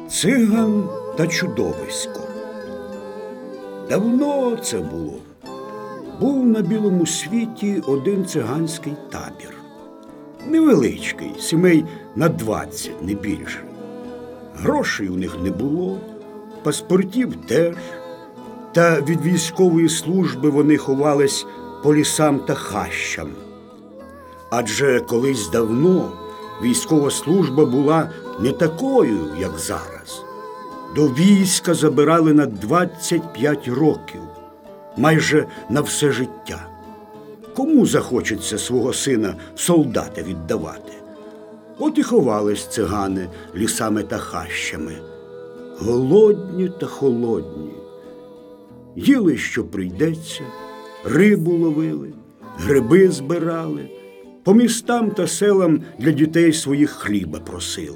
Циган та чудовисько. Давно це було. Був на білому світі один циганський табір. Невеличкий, сімей на 20, не більше. Грошей у них не було, паспортів теж. Та від військової служби вони ховались по лісам та хащам. Адже колись давно військова служба була не такою, як зараз. До війська забирали на 25 років, майже на все життя. Кому захочеться свого сина солдата віддавати? От і ховались цигани лісами та хащами. Голодні та холодні. Їли, що прийдеться, рибу ловили, гриби збирали, по містам та селам для дітей своїх хліба просили.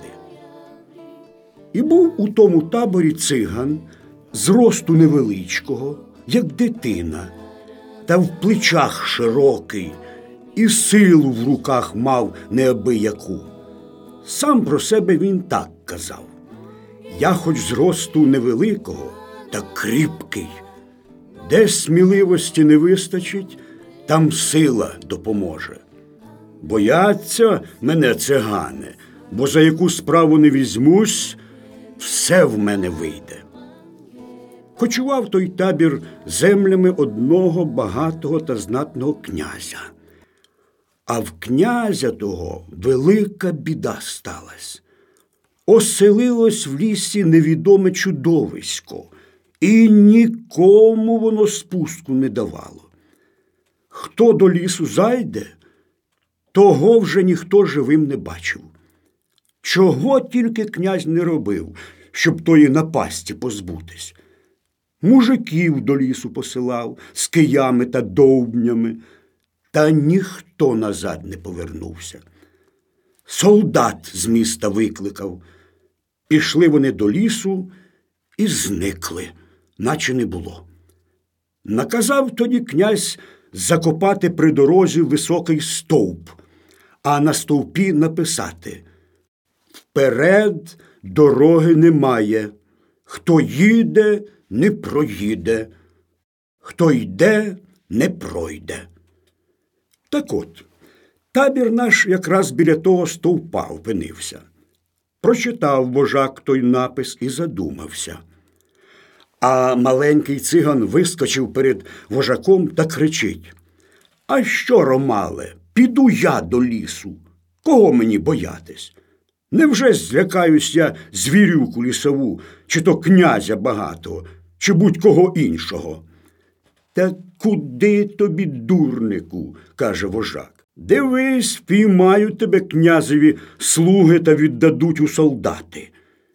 І був у тому таборі циган, зросту невеличкого, як дитина, та в плечах широкий, і силу в руках мав неабияку. Сам про себе він так казав: «Я хоч зросту невеликого, та кріпкий. Де сміливості не вистачить, там сила допоможе. Бояться мене цигани, бо за яку справу не візьмусь, все в мене вийде». Кочував той табір землями одного багатого та знатного князя. А в князя того велика біда сталась. Оселилось в лісі невідоме чудовисько, і нікому воно спуску не давало. Хто до лісу зайде, того вже ніхто живим не бачив. Чого тільки князь не робив, щоб тої напасті позбутись. Мужиків до лісу посилав з киями та довбнями, та ніхто назад не повернувся. Солдат з міста викликав. Пішли вони до лісу і зникли, наче не було. Наказав тоді князь закопати при дорозі високий стовп, а на стовпі написати: «Вперед дороги немає, хто їде, не проїде, хто йде, не пройде». Так от, табір наш якраз біля того стовпа опинився. Прочитав вожак той напис і задумався. А маленький циган вискочив перед вожаком та кричить: «А що, Ромале, піду я до лісу. Кого мені боятись? Невже злякаюсь я звірюку лісову, чи то князя багатого, чи будь-кого іншого?» «Та куди тобі, дурнику?» – каже вожак. «Дивись, впіймають тебе князеві слуги та віддадуть у солдати».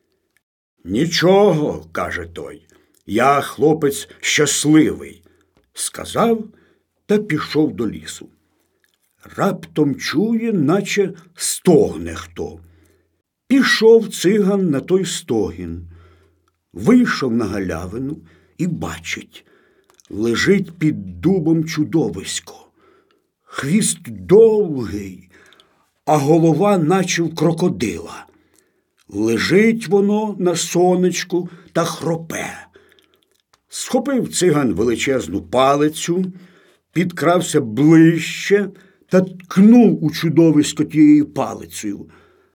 «Нічого», – каже той, – «я хлопець щасливий», – сказав та пішов до лісу. Раптом чує, наче стогне хто. Пішов циган на той стогін, вийшов на галявину і бачить: лежить під дубом чудовисько. Хвіст довгий, а голова наче в крокодила. Лежить воно на сонечку та хропе. Схопив циган величезну палицю, підкрався ближче та ткнув у чудовисько тією палицею.